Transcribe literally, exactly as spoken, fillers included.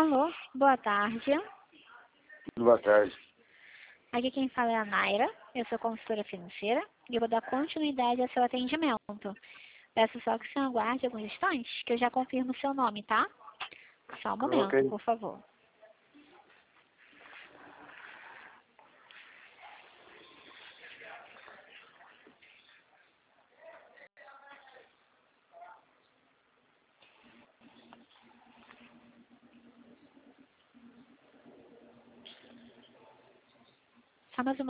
Alô, boa tarde. Boa tarde. Aqui quem fala é a Naira, eu sou consultora financeira e eu vou dar continuidade ao seu atendimento. Peço só que o senhor aguarde alguns instantes, que eu já confirmo o seu nome, tá? Só um momento, Ok. por favor. Só mais uma